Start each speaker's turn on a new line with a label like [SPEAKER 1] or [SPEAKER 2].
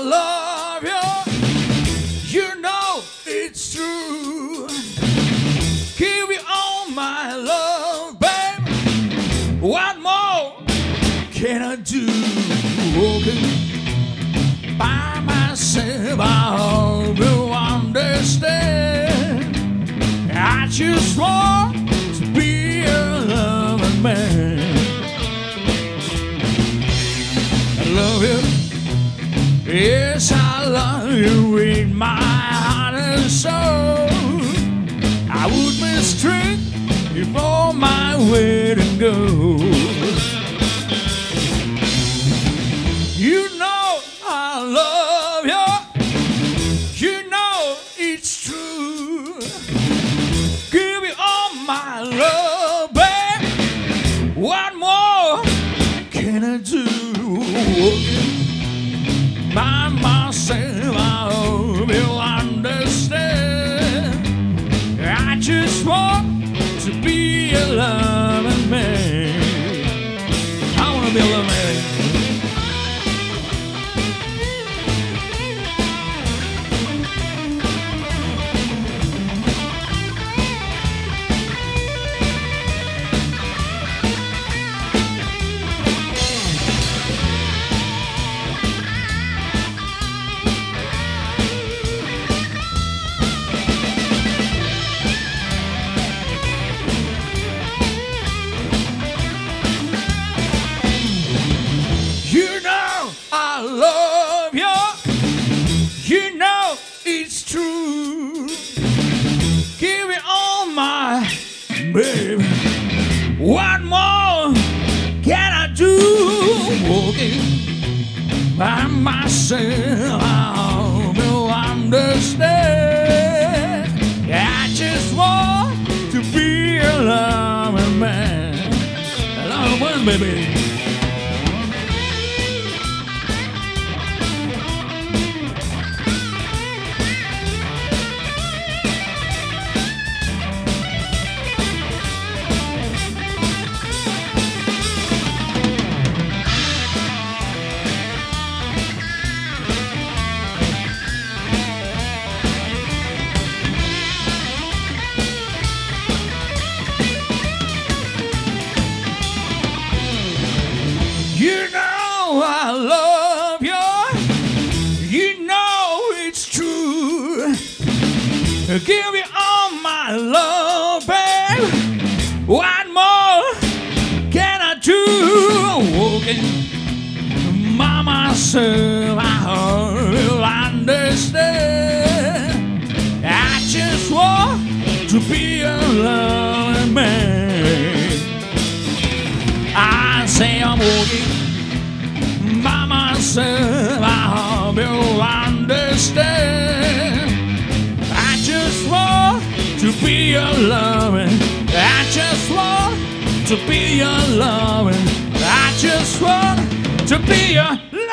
[SPEAKER 1] love you. You know it's true. Give you all my love, babe. What more can I do? Okay. By myself, I hope you understand. I just want to be a loving man. I love you. Yes, I love you with my heart and soul. I would mistreat you for my wedding gold. You know I love you. You know it's true. Give you all my love, babe. What more can I do? By myself, I hope you understand. I just want to be a loving man. I want to be a loving man. You know I love you. You know it's true. Give me all my baby. What more can I do? Walking by myself, I hope you understand. I just want to be a loving man. A loving man, baby. You know I love you. You know it's true. Give me all my love, babe. What more can I do? Walking by myself, I hope you'll understand. I just want to be a loving man. I say I'm walking by myself, I hope you understand. I just want to be your loving. I just want to be your loving. I just want to be your